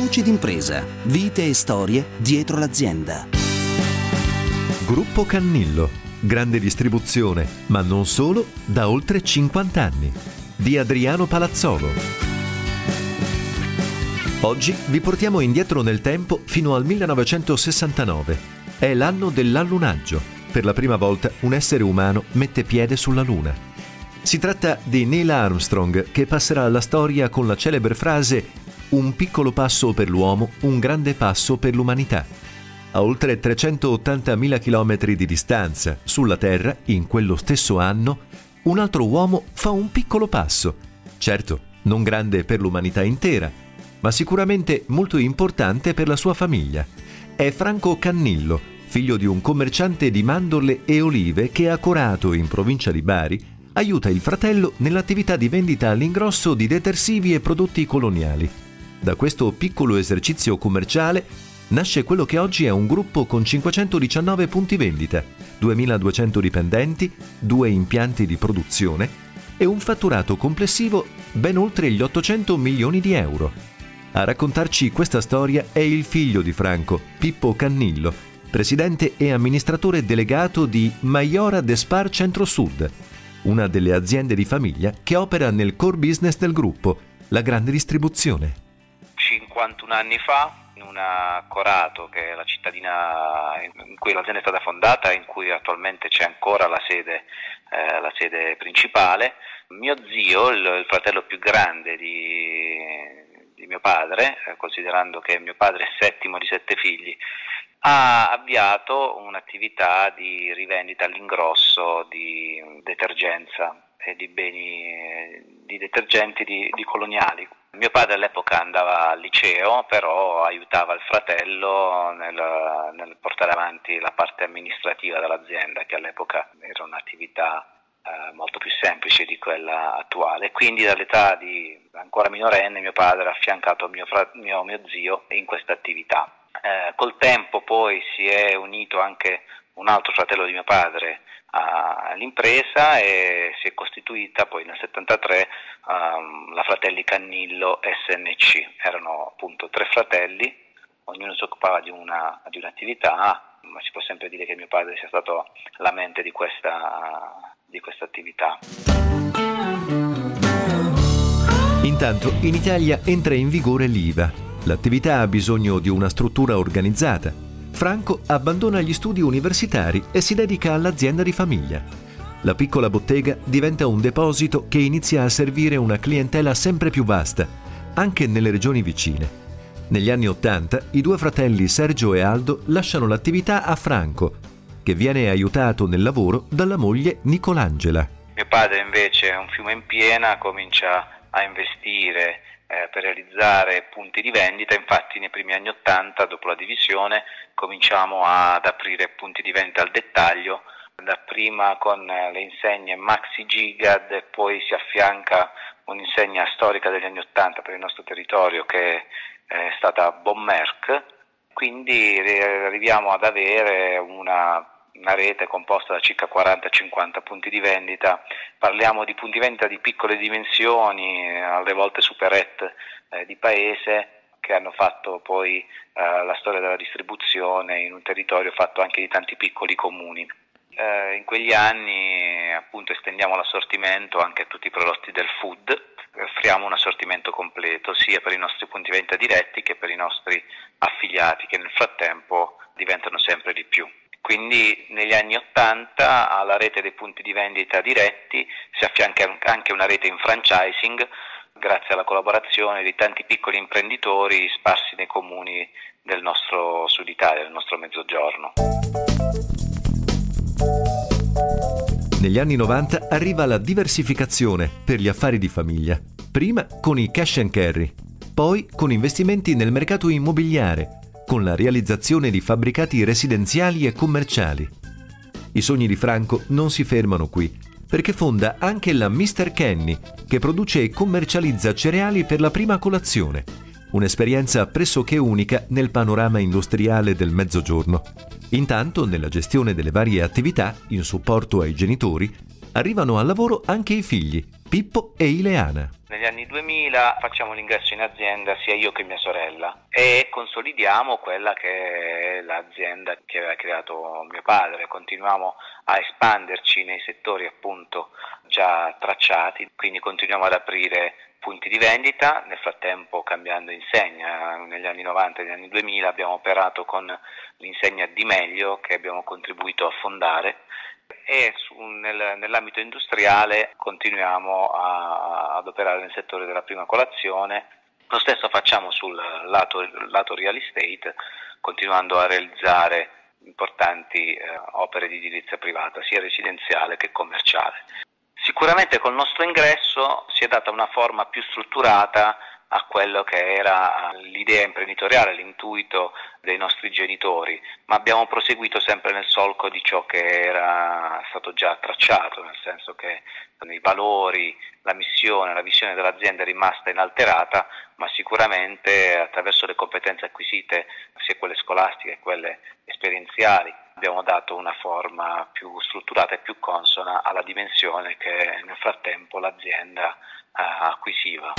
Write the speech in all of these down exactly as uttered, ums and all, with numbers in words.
Voci d'impresa, vite e storie dietro l'azienda. Gruppo Cannillo, grande distribuzione, ma non solo, da oltre cinquanta anni. Di Adriano Palazzolo. Oggi vi portiamo indietro nel tempo fino al millenovecentosessantanove. È l'anno dell'allunaggio. Per la prima volta un essere umano mette piede sulla Luna. Si tratta di Neil Armstrong, che passerà alla storia con la celebre frase «Un piccolo passo per l'uomo, un grande passo per l'umanità». A oltre trecentottantamila chilometri di distanza, sulla Terra, in quello stesso anno, un altro uomo fa un piccolo passo. Certo, non grande per l'umanità intera, ma sicuramente molto importante per la sua famiglia. È Franco Cannillo, figlio di un commerciante di mandorle e olive che a Corato, in provincia di Bari, aiuta il fratello nell'attività di vendita all'ingrosso di detersivi e prodotti coloniali. Da questo piccolo esercizio commerciale nasce quello che oggi è un gruppo con cinquecentodiciannove punti vendita, duemiladuecento dipendenti, due impianti di produzione e un fatturato complessivo ben oltre gli ottocento milioni di euro. A raccontarci questa storia è il figlio di Franco, Pippo Cannillo, presidente e amministratore delegato di Maiora Despar Centro-Sud, una delle aziende di famiglia che opera nel core business del gruppo, la grande distribuzione. cinquantuno anni fa, in una Corato, che è la cittadina in cui l'azienda è stata fondata, in cui attualmente c'è ancora la sede, eh, la sede principale, mio zio, il, il fratello più grande di, di mio padre, eh, considerando che mio padre è settimo di sette figli, ha avviato un'attività di rivendita all'ingrosso di detergenza e di beni di detergenti di, di coloniali. Mio padre all'epoca andava al liceo, però aiutava il fratello nel, nel portare avanti la parte amministrativa dell'azienda, che all'epoca era un'attività eh, molto più semplice di quella attuale. Quindi dall'età di ancora minorenne mio padre ha affiancato mio, fra, mio, mio zio in questa attività. Eh, col tempo poi si è unito anche un altro fratello di mio padre all'impresa e si è costituita poi nel settantatré um, la Fratelli Cannillo S N C. Erano appunto tre fratelli, ognuno si occupava di, una, di un'attività, ma si può sempre dire che mio padre sia stato la mente di questa, di questa attività. Intanto in Italia entra in vigore l'I V A. L'attività ha bisogno di una struttura organizzata. Franco abbandona gli studi universitari e si dedica all'azienda di famiglia. La piccola bottega diventa un deposito che inizia a servire una clientela sempre più vasta, anche nelle regioni vicine. Negli anni Ottanta i due fratelli Sergio e Aldo lasciano l'attività a Franco, che viene aiutato nel lavoro dalla moglie Nicolangela. Mio padre invece è un fiume in piena, comincia a investire Eh, per realizzare punti di vendita. Infatti nei primi anni Ottanta, dopo la divisione, cominciamo ad aprire punti di vendita al dettaglio, dapprima con le insegne Maxi Gigad e poi si affianca un'insegna storica degli anni Ottanta per il nostro territorio che è stata Bommerk. Quindi arriviamo ad avere una una rete composta da circa quaranta cinquanta punti di vendita. Parliamo di punti di vendita di piccole dimensioni, alle volte superette eh, di paese, che hanno fatto poi eh, la storia della distribuzione in un territorio fatto anche di tanti piccoli comuni. Eh, in quegli anni appunto estendiamo l'assortimento anche a tutti i prodotti del food, offriamo un assortimento completo sia per i nostri punti di vendita diretti che per i nostri affiliati, che nel frattempo diventano sempre di più. Quindi negli anni Ottanta alla rete dei punti di vendita diretti si affianca anche una rete in franchising, grazie alla collaborazione di tanti piccoli imprenditori sparsi nei comuni del nostro Sud Italia, del nostro Mezzogiorno. Negli anni novanta arriva la diversificazione per gli affari di famiglia. Prima con i cash and carry, poi con investimenti nel mercato immobiliare, con la realizzazione di fabbricati residenziali e commerciali. I sogni di Franco non si fermano qui, perché fonda anche la mister Kenny, che produce e commercializza cereali per la prima colazione, un'esperienza pressoché unica nel panorama industriale del Mezzogiorno. Intanto, nella gestione delle varie attività, in supporto ai genitori, arrivano al lavoro anche i figli, Pippo e Ileana. Negli anni duemila facciamo l'ingresso in azienda sia io che mia sorella e consolidiamo quella che è l'azienda che aveva creato mio padre. Continuiamo a espanderci nei settori appunto già tracciati, quindi continuiamo ad aprire punti di vendita, nel frattempo cambiando insegna. Negli anni novanta e negli anni duemila abbiamo operato con l'insegna Di Meglio che abbiamo contribuito a fondare e su, nel, nell'ambito industriale continuiamo a, ad operare nel settore della prima colazione. Lo stesso facciamo sul lato, lato real estate, continuando a realizzare importanti eh, opere di edilizia privata, sia residenziale che commerciale. Sicuramente col nostro ingresso si è data una forma più strutturata a quello che era l'idea imprenditoriale, l'intuito dei nostri genitori, ma abbiamo proseguito sempre nel solco di ciò che era stato già tracciato, nel senso che i valori, la missione, la visione dell'azienda è rimasta inalterata, ma sicuramente attraverso le competenze acquisite, sia quelle scolastiche che quelle esperienziali, abbiamo dato una forma più strutturata e più consona alla dimensione che nel frattempo l'azienda acquisiva.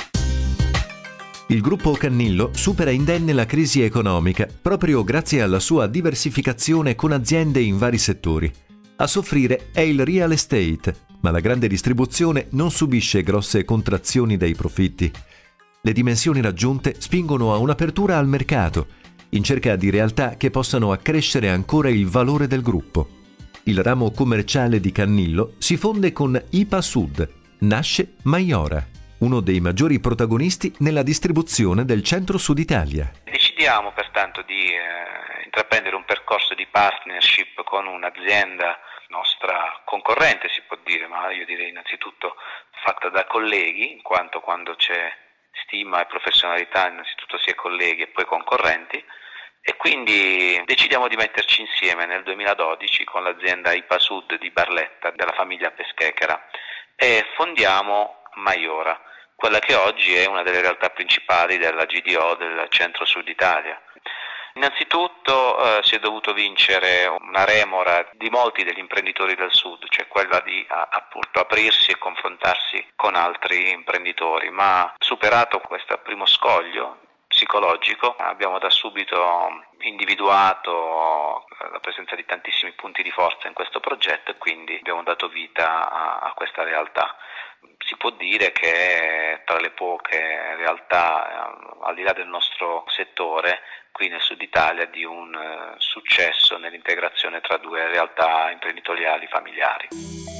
Il gruppo Cannillo supera indenne la crisi economica proprio grazie alla sua diversificazione con aziende in vari settori. A soffrire è il real estate, ma la grande distribuzione non subisce grosse contrazioni dei profitti. Le dimensioni raggiunte spingono a un'apertura al mercato, in cerca di realtà che possano accrescere ancora il valore del gruppo. Il ramo commerciale di Cannillo si fonde con I P A Sud, nasce Maiora, uno dei maggiori protagonisti nella distribuzione del centro-sud Italia. Decidiamo pertanto di eh, intraprendere un percorso di partnership con un'azienda nostra concorrente, si può dire, ma io direi innanzitutto fatta da colleghi, in quanto quando c'è stima e professionalità innanzitutto si è colleghi e poi concorrenti, e quindi decidiamo di metterci insieme nel duemiladodici con l'azienda I P A Sud di Barletta della famiglia Peschechera e fondiamo Maiora, quella che oggi è una delle realtà principali della G D O del centro-sud Italia. Innanzitutto eh, si è dovuto vincere una remora di molti degli imprenditori del sud, cioè quella di a, appunto aprirsi e confrontarsi con altri imprenditori, ma superato questo primo scoglio psicologico abbiamo da subito individuato la presenza di tantissimi punti di forza in questo progetto e quindi abbiamo dato vita a, a questa realtà. Si può dire che tra le poche realtà al di là del nostro settore qui nel sud Italia di un uh, successo nell'integrazione tra due realtà imprenditoriali familiari.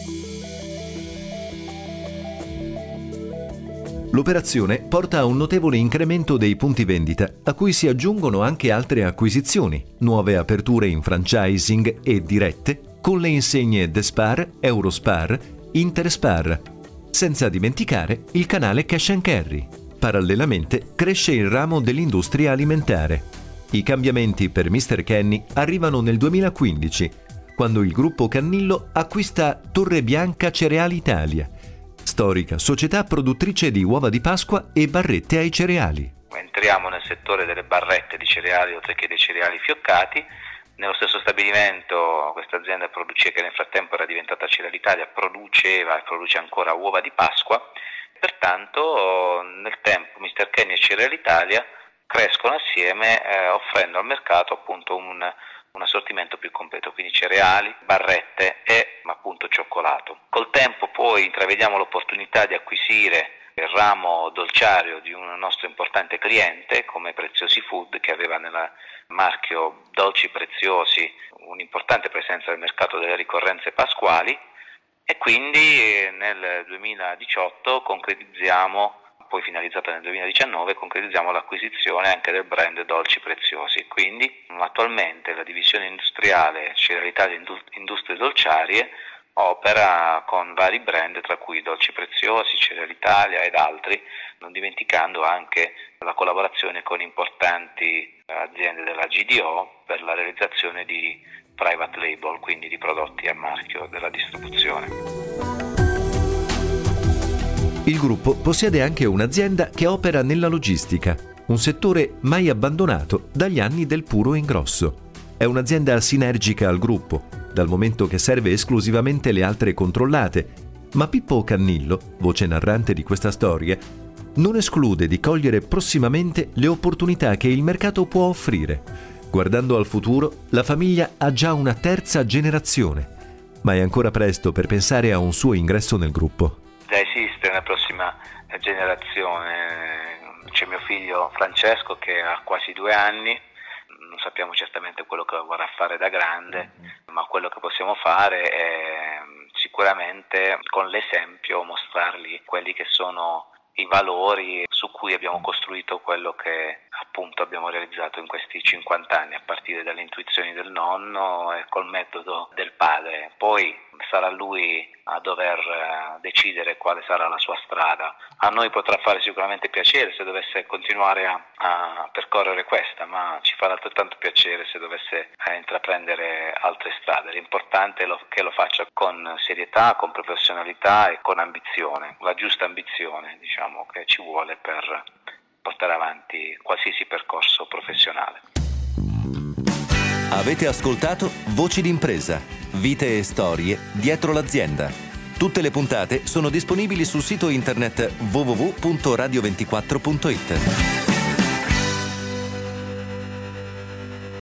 L'operazione porta a un notevole incremento dei punti vendita, a cui si aggiungono anche altre acquisizioni, nuove aperture in franchising e dirette, con le insegne Despar, Eurospar, Interspar, senza dimenticare il canale Cash and Carry. Parallelamente cresce il ramo dell'industria alimentare. I cambiamenti per mister Kenny arrivano nel duemilaquindici, quando il gruppo Cannillo acquista Torre Bianca Cereali Italia, storica società produttrice di uova di Pasqua e barrette ai cereali. Entriamo nel settore delle barrette di cereali oltre che dei cereali fioccati. Nello stesso stabilimento questa azienda produce, che nel frattempo era diventata Cereali Italia, produceva e produce ancora uova di Pasqua. Pertanto nel tempo mister Kenny e Cereali Italia crescono assieme eh, offrendo al mercato appunto un, un assortimento più completo, quindi cereali, barrette e appunto cioccolato. Col tempo poi intravediamo l'opportunità di acquisire il ramo dolciario di un nostro importante cliente come Preziosi Food, che aveva nel marchio Dolci Preziosi un'importante presenza nel mercato delle ricorrenze pasquali, e quindi nel duemiladiciotto concretizziamo, poi finalizzata nel duemiladiciannove, concretizziamo l'acquisizione anche del brand Dolci Preziosi. Quindi attualmente la divisione industriale Cereali Italia Industrie Dolciarie opera con vari brand, tra cui Dolci Preziosi, Cereali Italia ed altri, non dimenticando anche la collaborazione con importanti aziende della G D O per la realizzazione di private label, quindi di prodotti a marchio della distribuzione. Il gruppo possiede anche un'azienda che opera nella logistica, un settore mai abbandonato dagli anni del puro ingrosso. È un'azienda sinergica al gruppo, dal momento che serve esclusivamente le altre controllate, Ma Pippo Cannillo, voce narrante di questa storia, non esclude di cogliere prossimamente le opportunità che il mercato può offrire. Guardando al futuro, la famiglia ha già una terza generazione, ma è ancora presto per pensare a un suo ingresso nel gruppo. Già esiste una prossima generazione, c'è mio figlio Francesco che ha quasi due anni, non sappiamo certamente quello che vorrà fare da grande, ma quello che possiamo fare è sicuramente con l'esempio mostrargli quelli che sono i valori su cui abbiamo costruito quello che appunto abbiamo realizzato in questi cinquanta anni, a partire dalle intuizioni del nonno e col metodo del padre. Poi sarà lui a dover decidere quale sarà la sua strada. A noi potrà fare sicuramente piacere se dovesse continuare a, a percorrere questa, ma ci farà altrettanto piacere se dovesse intraprendere altre strade. L'importante è che lo faccia con serietà, con professionalità e con ambizione, la giusta ambizione, diciamo, che ci vuole per portare avanti qualsiasi percorso professionale. Avete ascoltato Voci d'impresa, vite e storie dietro l'azienda. Tutte le puntate sono disponibili sul sito internet w w w punto radio ventiquattro punto it.